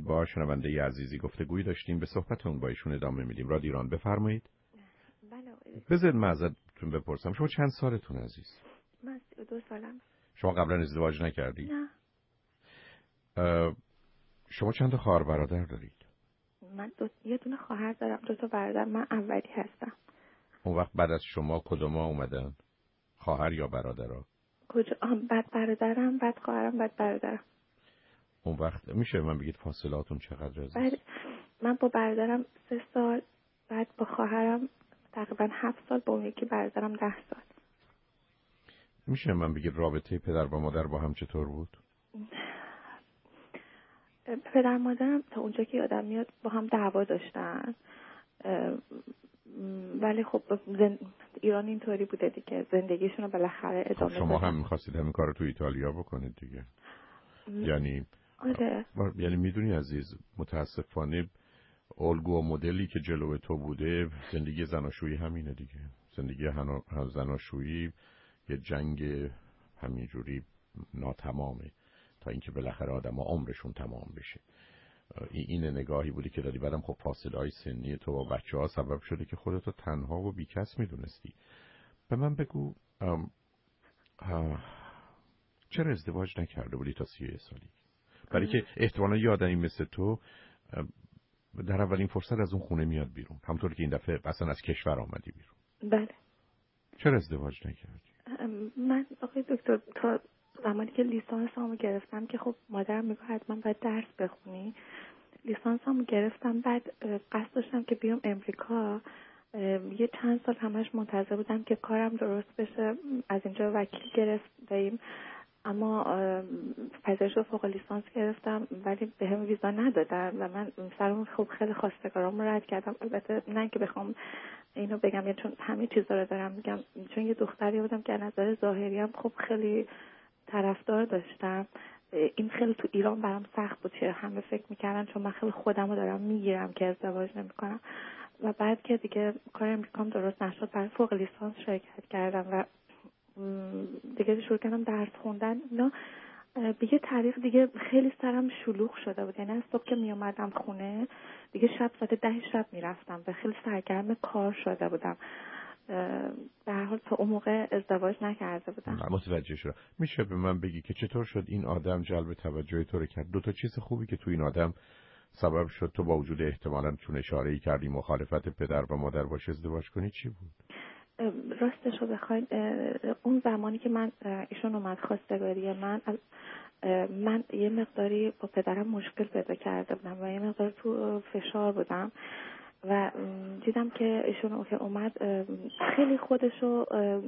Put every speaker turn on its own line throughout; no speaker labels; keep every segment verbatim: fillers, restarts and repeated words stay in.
با شنونده عزیزی گفتگویی داشتیم، به صحبتون با ایشون ادامه میدیم. رادیو ایران، بفرمایید.
بله.
بذارید من ازتون بپرسم، شما چند سالتون عزیز؟
من سی و دو سالم.
شما قبلا ازدواج نکردید؟
نه.
شما چند تا خواهر برادر دارید؟
من دو یه دونه خواهر دارم، دو تا برادر. من اولی هستم.
اون وقت بعد از شما کدوما اومدن؟ خواهر یا برادرها؟
کجا؟ بعد برادرم، بعد خواهرم، بعد برادرم.
اون وقت میشه من بگید فاصلاتون چقدر عزیز؟
بعد من با برادرم سه سال، بعد با خواهرم تقریبا هفت سال، با اون یکی برادرم ده سال.
میشه من بگید رابطه پدر و مادر با هم چطور بود؟
پدر مادرم تا اونجا که یادم میاد با هم دعوا داشتن، ولی خب زن... ایران اینطوری بوده دیگه، زندگیشون رو بالاخره ادامه
خب شما
دادن.
هم می‌خواستید همین کار رو تو ایتالیا بکنید دیگه. م... یعنی
آره.
یعنی میدونی عزیز، متاسفانه الگو و مدلی که جلوی تو بوده زندگی زناشویی همینه دیگه. زندگی هن... زناشویی یه جنگ همینجوری ناتمامه تا اینکه بالاخره آدم‌ها عمرشون تمام بشه. این نگاهی بودی که دادی. بعدم خب فاصله های سنی تو با بچه ها سبب شده که خودتو تنها و بیکس میدونستی. به من بگو ام... چرا ازدواج نکرده بودی تا سی سالی؟ برای که احتمالا یه آدمی مثل تو در اولین فرصت از اون خونه میاد بیرون، همطور که این دفعه اصلا از کشور آمدی بیرون.
بله.
چرا ازدواج نکردی؟
من آقای دکتر تا زمانی که لیسانس همو گرفتم که خب مادرم میگه حتما باید درس بخونی، لیسانس همو گرفتم، بعد قصد داشتم که بیام امریکا. یه چند سال همش منتظر بودم که کارم درست بشه، از اینجا وکیل گرفتیم، اما پذیرش فوق لیسانس گرفتم ولی به هم ویزا ندادن و من سرم خب خیلی خواستگارام رد کردم. البته نه که بخوام اینو بگم، چون همه چیزا رو دارم میگم، چون یه دختری بودم که از نظر ظاهری هم خب خیلی طرفدار داشتم. این خیلی تو ایران برام سخت بود، چرا همه فکر میکردن چون من خیلی خودم رو دارم میگیرم که ازدواج نمیکنم. و بعد که دیگه کار امریکام درست نشد، برای فوق لیسانس شرکت کردم و دیگه شروع کردم درس خوندن. اینا به یه طریق دیگه خیلی سرم شلوغ شده بود، یعنی از صبح که می اومدم خونه دیگه شب ساعت ده شب میرفتم و خیلی سرگرم کار شده بودم. به هر حال تا اون موقع ازدواج نکرده بودم.
متوجه شدم. میشه به من بگی که چطور شد این آدم جلب توجه تو رو کرد؟ دو تا چیز خوبی که تو این آدم سبب شد تو با وجود احتمالاً چون اشاره‌ای کردی مخالفت پدر و مادر باشه ازدواج کنی، چی بود؟
راستش رو بخواید اون زمانی که من ایشون اومد خواستگاری من، من یه مقداری با پدرم مشکل پیدا کرده بودم و یه مقدار تو فشار بودم و دیدم که ایشون که اومد خیلی خودشو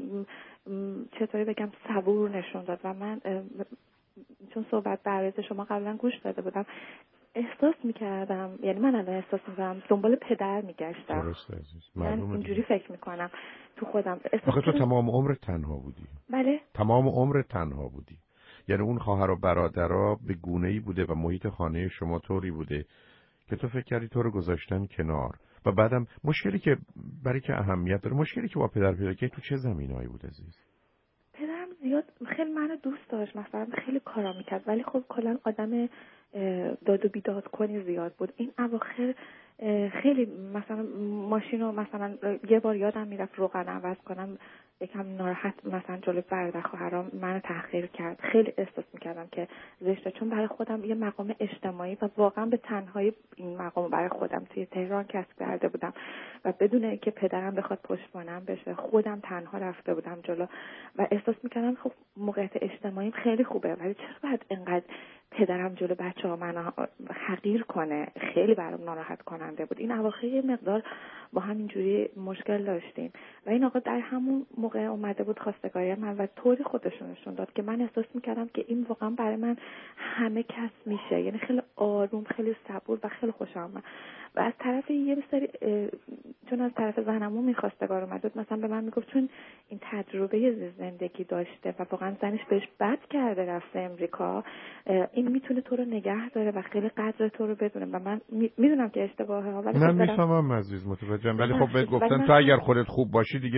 چطوری بگم صبور نشون داد و من چون صحبت برای شما قبلا گوش داده بودم احساس میکردم، یعنی من الان احساس میکنم دنبال پدر میگشتم.
درسته عزیز،
من اینجوری فکر میکنم تو خودم.
آخه تو تمام عمر تنها بودی.
بله.
تمام عمر تنها بودی، یعنی اون خواهر و برادرها به گونه‌ای بوده و محیط خانه شما طوری بوده که تو فکر کردی تو رو گذاشتن کنار. و بعدم مشکلی که برای که اهمیت داره، مشکلی که با پدر پیدا کردی تو چه زمینه‌ای بود عزیز؟
پدرم زیاد خیلی منو دوست داشت، مثلا خیلی کارا میکرد ولی خب کلا آدم داد و بیداد کنی زیاد بود. این اواخر خیلی مثلا ماشینو مثلا یه بار یادم میرفت روغن عوض کنم، یکم ناراحت مثلا جلوی برادر خواهرام منو تحقیر کرد. خیلی احساس میکردم که زشته، چون برای خودم یه مقام اجتماعی و واقعا به تنهایی این مقام برای خودم توی تهران کسب کرده بودم و بدون اینکه پدرم بخواد پشتوانم بشه خودم تنها رفته بودم جلو و احساس میکردم خب موقعیت اجتماعیم خیلی خوبه ولی چرا باید اینقدر پدرم جلو بچه‌ها منو حقیر کنه. خیلی برام ناراحت کننده بود. این اواخر یه مقدار با هم اینجوری مشکل داشتیم و این آقا در همون موقع اومده بود خواستگاری من و طوری خودشون نشون داد که من احساس میکردم که این واقعا برای من همه کس میشه، یعنی خیلی آروم، خیلی صبور و خیلی خوشم اومد. و از طرف یه سری چون از طرف زنمون میخواستگار اومد، مثلا به من میگفت چون این تجربه زندگی داشته و واقعا زنش بهش بد کرده رفته امریکا، این میتونه تو رو نگه داره و خیلی قدر تو رو بدونه و من میدونم که اشتباهه ها ولی
من میفهمم عزیز، متوجهم، ولی خب بهت گفتن تو اگر خودت خوب باشی دیگه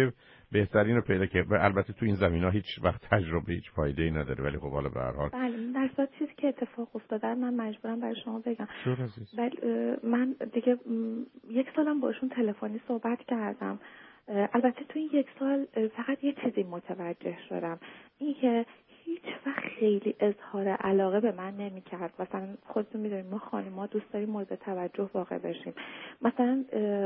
بهترین رو پیدا کرد. البته تو این زمینا هیچ وقت تجربه هیچ فایده ای نداره، ولی خب حالا به هر حال
بله در صورت چیزی که اتفاق افتاده من مجبورم برای شما بگم.
شور عزیز.
بله من دیگه یک سالم باشون تلفنی صحبت کردم. البته تو این یک سال فقط یه چیزی متوجه شدم، این که هیچ وقت خیلی اظهار علاقه به من نمی‌کرد. مثلا خودتون می‌دونید ما خانم‌ها دوست داریم مورد توجه واقع بشیم. مثلا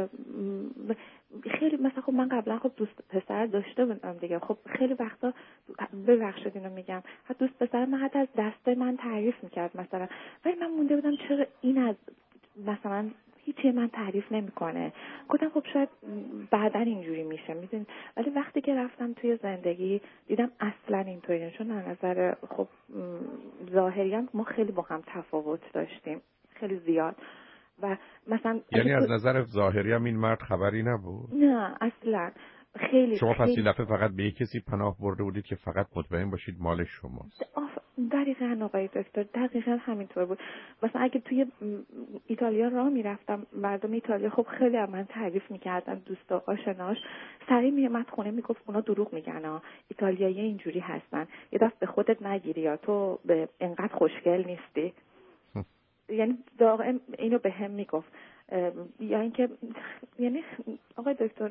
خیلی مثلا خب من قبلا خب دوست پسر داشته بودم دیگه، خب خیلی وقتا ببخشید اینو میگم، حتی دوست پسر من حتی از دسته من تعریف می‌کرد مثلا، ولی من مونده بودم چرا این از مثلا هیچی من تعریف نمیکنه. گفتم خب شاید بعداً اینجوری میشه میدونید، ولی وقتی که رفتم توی زندگی دیدم اصلا اینطوری نیست. چون از نظر خب ظاهری هم ما خیلی با هم تفاوت داشتیم، خیلی زیاد. و مثلا
یعنی از نظر ظاهری هم این مرد خبری نبود؟
نه اصلا. خیلی
شما پس
خیلی...
این دفعه فقط به یک کسی پناه برده بودید که فقط مطمئن باشید مال شماست.
دقیقاً آقای دکتر، دقیقاً همینطور بود. مثلا اگه توی ایتالیا راه میرفتم، مردم ایتالیا خب خیلی از من تعریف میکردن، دوستا آشناش سریع میومد خونه میگفت اونا دروغ میگن ها، ایتالیایی اینجوری هستن، یه دست به خودت نگیری یا تو به انقدر خوشگل نیستی. یعنی دائم اینو به هم میگفت. یا اینکه یعنی آقای دکتر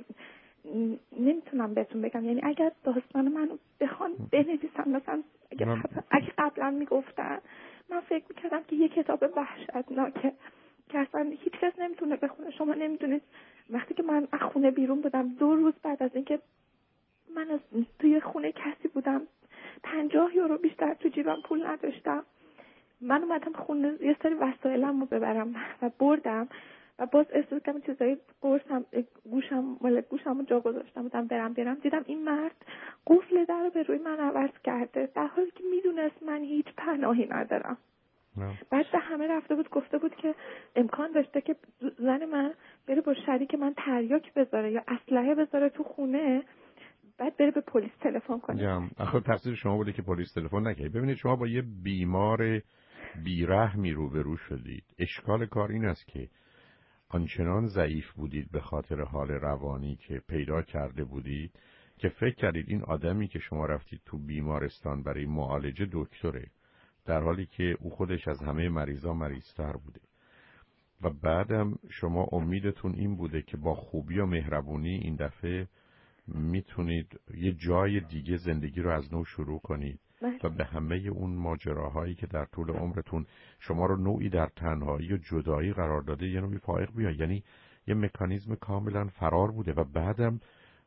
نمیتونم بهتون بگم، یعنی اگر داستان منو بخوان بنویسن مثلا اگه,
من...
اگه قبلا میگفتن من فکر میکردم که یه کتاب وحشتناکه که اصلا هیچ کس نمیتونه بخونه. شما نمیدونید وقتی که من از خونه بیرون بودم دو روز بعد از اینکه من از توی خونه کسی بودم، پنجاه یورو بیشتر تو جیبم پول نداشتم، من اومدم خونه یه سری وسایلم رو ببرم و بردم و باز احساس کردم چیزایی قرصم گوشم مال گوشم رو جا گذاشتم بودم برم بیارم، دیدم این مرد قفل در رو به روی من عوض کرده در حالی که میدونست من هیچ پناهی ندارم. بعد به همه رفته بود گفته بود که امکان داشته که زن من بره با شریک من تریاک بذاره یا اسلحه بذاره تو خونه، بعد بره به پلیس تلفن کنه.
جام آخه تقصیر شما بوده که پلیس تلفن نکرد. ببینید شما با یه بیمار بیرحمی روبرو شدید. اشکال کار این است که آنچنان ضعیف بودید به خاطر حال روانی که پیدا کرده بودید که فکر کردید این آدمی که شما رفتید تو بیمارستان برای معالجه دکتره، در حالی که او خودش از همه مریضا مریض‌تر بوده. و بعدم شما امیدتون این بوده که با خوبی و مهربونی این دفعه میتونید یه جای دیگه زندگی رو از نو شروع کنید و به همه اون ماجراهایی که در طول عمرتون شما رو نوعی در تنهایی و جدایی قرار داده یه نوعی فائق بیاد. یعنی یه مکانیزم کاملا فرار بوده و بعدم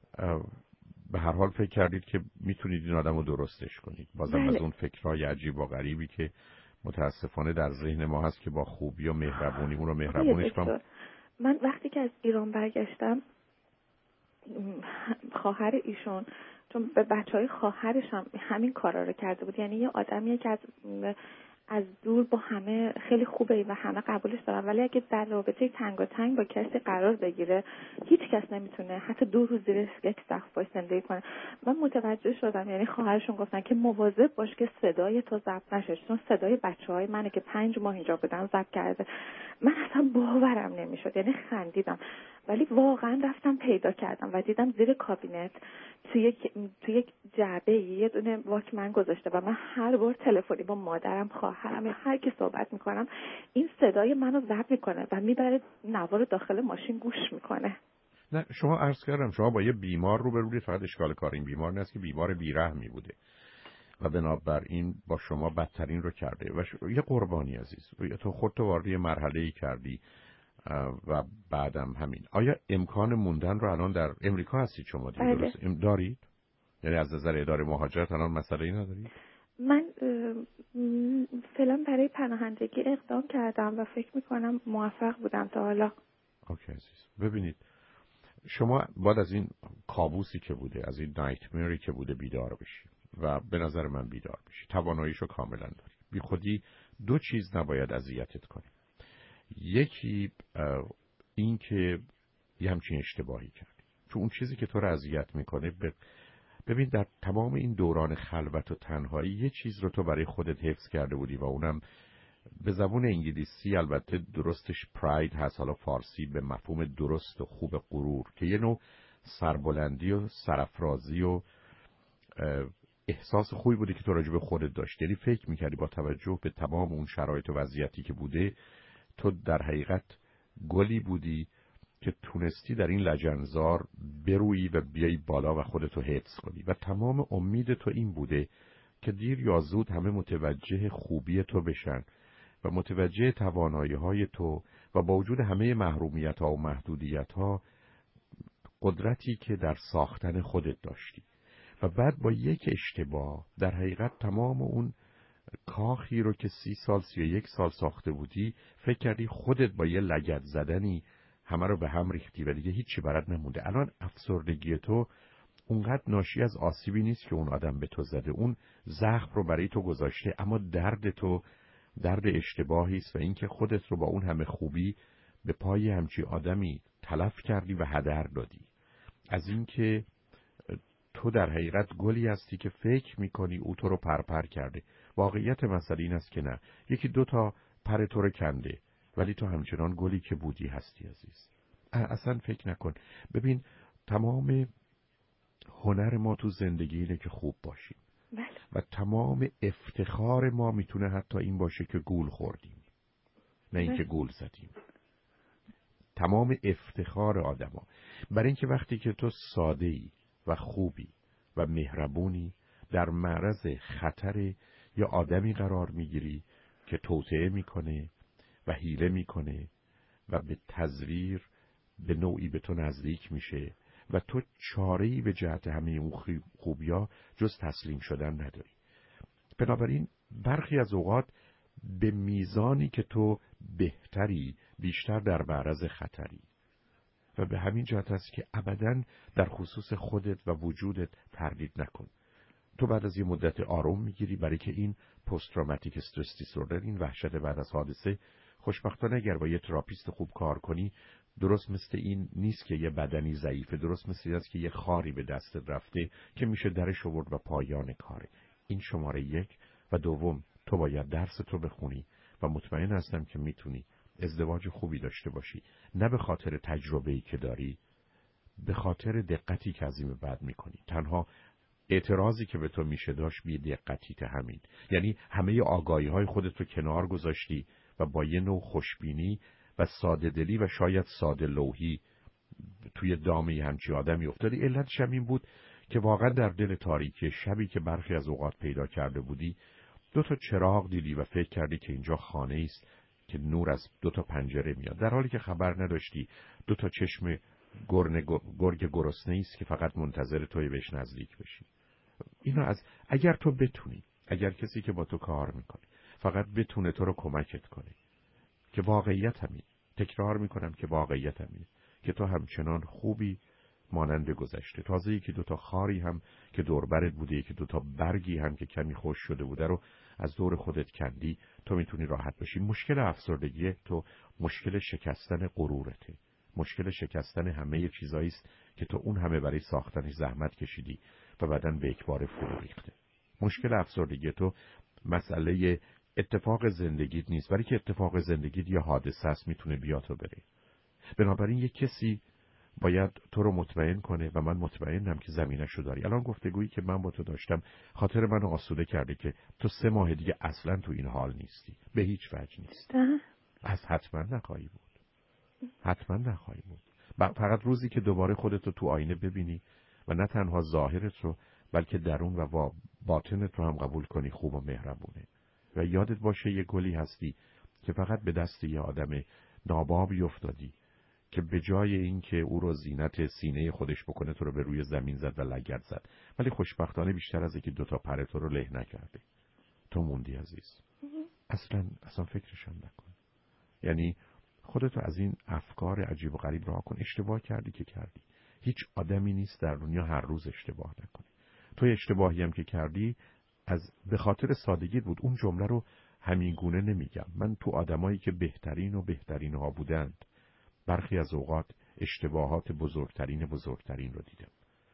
به هر حال فکر کردید که میتونید این آدم رو درستش کنید. بازم بله. از اون فکرهای عجیب و غریبی که متاسفانه در ذهن ما هست که با خوبی و مهربونی اون رو مهربونش کنم.
من وقتی که از ایران برگشتم خواهر ایشون چون به بچهای خواهرش هم همین کارا رو کرده بود، یعنی یه آدمیه که از از دور با همه خیلی خوبه و همه قبولش دارن، ولی اگه در رابطه تنگاتنگ با کسی قرار بگیره هیچ کس نمیتونه حتی دو روز زیر یک سقف باش زندگی کنه. من متوجه شدم، یعنی خواهرشون گفتن که مواظب باش که صدای تو ضبط نشه، چون صدای بچهای منه که پنج ماه اینجا بودن ضبط کرده. من اصلا باورم نمیشد، یعنی خندیدم، ولی واقعا رفتم پیدا کردم و دیدم زیر کابینت توی یک توی یک جعبه یه دونه واکمن گذاشته و من هر بار تلفنی با مادرم خواهرم یا هر کی صحبت میکنم این صدای منو ضبط میکنه و میبره نوار داخل ماشین گوش میکنه.
نه شما عرض کردم شما با یه بیمار روبرو، فقط اشکال کار این بیمار نیست که بیمار بیرحمی بوده و بنابراین با شما بدترین رو کرده و ش... یه قربانی عزیز تو خودت وارد یه مرحله‌ای کردی و بعدم همین. آیا امکان موندن رو الان در امریکا هستید شما دیگه درست ام دارید؟ یعنی از نظر اداره مهاجرت الان مسئله‌ای ندارید؟
من فعلا برای پناهندگی اقدام کردم و فکر میکنم موفق بودم تا حالا.
اوکی عزیز. ببینید شما باید از این کابوسی که بوده، از این نایتمری که بوده بیدار بشی و به نظر من بیدار بشی. تواناییشو کاملا داری. بی خودی دو چیز نباید اذیتت کنه. یکی این که یه همچین اشتباهی کردی، چون اون چیزی که تو رو اذیت میکنه ب... ببین در تمام این دوران خلوت و تنهایی یه چیز رو تو برای خودت حفظ کرده بودی و اونم به زبون انگلیسی البته درستش پراید هست، حالا فارسی به مفهوم درست و خوب غرور، که یه نوع سربلندی و سرافرازی و احساس خوبی بوده که تو راجع به خودت داشتی. یعنی فکر میکردی با توجه به تمام اون شرایط و وضعیتی که بوده تو در حقیقت گلی بودی که تونستی در این لجنزار برویی و بیایی بالا و خودتو حفظ کنی و تمام امید تو این بوده که دیر یا زود همه متوجه خوبی تو بشن و متوجه توانایی‌های تو و با وجود همه محرومیت‌ها و محدودیت‌ها قدرتی که در ساختن خودت داشتی و بعد با یک اشتباه در حقیقت تمام اون کاخی رو که سی سال سی و یک سال ساخته بودی فکر کردی خودت با یه لگد زدنی همه رو به هم ریختی و دیگه هیچی برات نمونده. الان افسردگی تو اونقدر ناشی از آسیبی نیست که اون آدم به تو زده، اون زخم رو برای تو گذاشته، اما درد تو درد اشتباهی است و اینکه خودت رو با اون همه خوبی به پای همچی آدمی تلف کردی و هدر دادی. از اینکه تو در حقیقت گلی هستی که فکر میکنی او تو رو پرپر کرده. واقعیت مسئله این است که نه، یکی دو تا پر تو رو کنده ولی تو همچنان گلی که بودی هستی عزیز. اصلا فکر نکن. ببین تمام هنر ما تو زندگی اینه که خوب باشیم.
بله.
و تمام افتخار ما میتونه حتی این باشه که گول خوردیم نه اینکه گول زدیم. تمام افتخار آدما برای اینکه وقتی که تو ساده‌ای و خوبی و مهربونی در معرض خطر یا آدمی قرار میگیری که توطئه میکنه و حیله میکنه و به تزویر به نوعی به تو نزدیک میشه و تو چاره‌ای به جهت همه اون خوبیا جز تسلیم شدن نداری. بنابراین برخی از اوقات به میزانی که تو بهتری بیشتر در معرض خطری و به همین جهت است که ابداً در خصوص خودت و وجودت تردید نکن. تو بعد از یه مدت آروم میگیری برای که این پست تروماتیک استرس دیسوردر، این وحشت بعد از حادثه، خوشبختانه اگر با یه تراپیست خوب کار کنی درست مثل این نیست که یه بدنی ضعیفه، درست مثل این است که یه خاری به دستت رفته که میشه درش آورد و پایان کاره. این شماره یک. و دوم تو باید درس تو بخونی و مطمئن هستم که میتونی ازدواج خوبی داشته باشی، نه به خاطر تجربه‌ای که داری، به خاطر دقتی که از این بعد میکنی. تنها اعتراضی که به تو میشه داشت بی دقتیت همین، یعنی همه آگاهی های خودت رو کنار گذاشتی و با یه نوع خوشبینی و ساده دلی و شاید ساده لوحی توی دامه همچی آدمی افتادی. علتش هم این بود که واقعا در دل تاریکی شبی که برخی از اوقات پیدا کرده بودی دو تا چراغ دیدی و فکر کردی که اینجا خانه است که نور از دو تا پنجره میاد، در حالی که خبر نداشتی دو تا چشم گرن گرگ گرسنه است که فقط منتظر توی بهش نزدیک بشی. اینا از اگر تو بتونی، اگر کسی که با تو کار میکنه فقط بتونه تو رو کمکت کنه که واقعیت همین، تکرار میکنم که واقعیت همین، که تو همچنان خوبی مانند گذشته، تازه یکی دو تا خاری هم که دور برت بوده، یکی دو تا برگی هم که کمی خوش شده بوده رو از دور خودت کندی، تو میتونی راحت بشی. مشکل افسردگی تو مشکل شکستن غرورته، مشکل شکستن همه چیزایی است که تو اون همه برای ساختنش زحمت کشیدی و بعدن به یکباره فرو ریخته. مشکل افسردگی تو مسئله اتفاق زندگیت نیست، ولی که اتفاق زندگیت یه حادثه است، میتونه بیاد و بره. بنابراین یک کسی باید تو رو مطمئن کنه و من مطمئنم که زمینه‌شو داری. الان گفتگویی که من با تو داشتم خاطر منو آسوده کرده که تو سه ماه دیگه اصلا تو این حال نیستی، به هیچ وجه نیست. از حتما نخواهی بود، حتما نخواهی بود. فقط روزی که دوباره خودت رو تو آینه ببینی و نه تنها ظاهرت رو بلکه درون و باطنت رو هم قبول کنی خوب و مهربونه و یادت باشه یه گلی هستی که فقط به دست یه آدم نابابی افتادی که به جای اینکه او رو زینت سینه خودش بکنه تو رو به روی زمین زد و لگد زد، ولی خوشبختانه بیشتر از اینکه دوتا پر تو رو له نکرده. تو موندی عزیز. اصلا اصلا فکرشم نکن. یعنی خودتو از این افکار عجیب و غریب رها کن. اشتباه کردی که کردی. هیچ آدمی نیست در دنیا هر روز اشتباه نکنه. تو اشتباهی هم که کردی از به خاطر سادگی بود. اون جمله رو همین گونه نمیگم. من تو آدمایی که بهترین و بهترین ها بودند برخی از اوقات اشتباهات بزرگترین بزرگترین رو دیدم.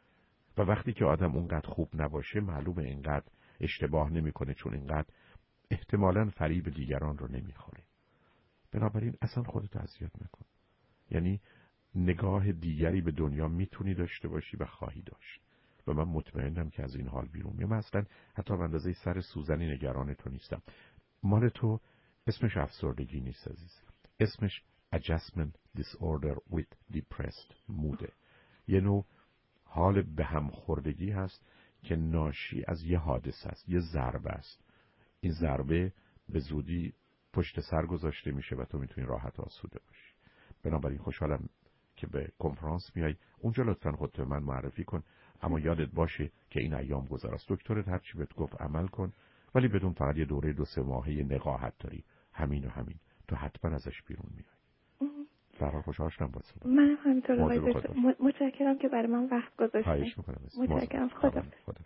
و وقتی که آدم اونقدر خوب نباشه معلومه اینقدر اشتباه نمیکنه، چون اینقدر احتمالاً فریب دیگران رو نمیخوره. بنابراین اصلا خودت اذیت نکن. یعنی نگاه دیگری به دنیا میتونی داشته باشی و خواهی داشت و من مطمئنم که از این حال بیرون میام. اصلا حتی به اندازه سر سوزنی نگران تو نیستم. مال تو اسمش افسردگی نیست عزیز، اسمش adjustment disorder with depressed mood. یه نوع حال به هم خوردگی هست که ناشی از یه حادثه است، یه ضربه است. این ضربه به زودی پشت سر گذاشته میشه و تو میتونی راحت آسوده باشی. بنابراین خوشحالم که به کنفرانس میای. اونجا لطفاً خودت به من معرفی کن، اما یادت باشه که این ایام گذراست. دکترت هر چی بهت گفت عمل کن، ولی بدون فقط یه دوره دو سه ماهه نقاهت داری، همین و همین، تو حتما ازش بیرون میای. فرار خوشحال شدم با صحبت.
من همینطور آقای دکتر، متشکرم که برای من وقت گذاشتید.
خواهش میکنم.
متشکرم. خدا.